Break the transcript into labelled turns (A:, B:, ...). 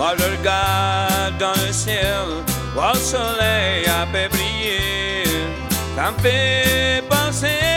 A: Moi je regarde dans le ciel, voir le soleil à peu briller. Ça me fait penser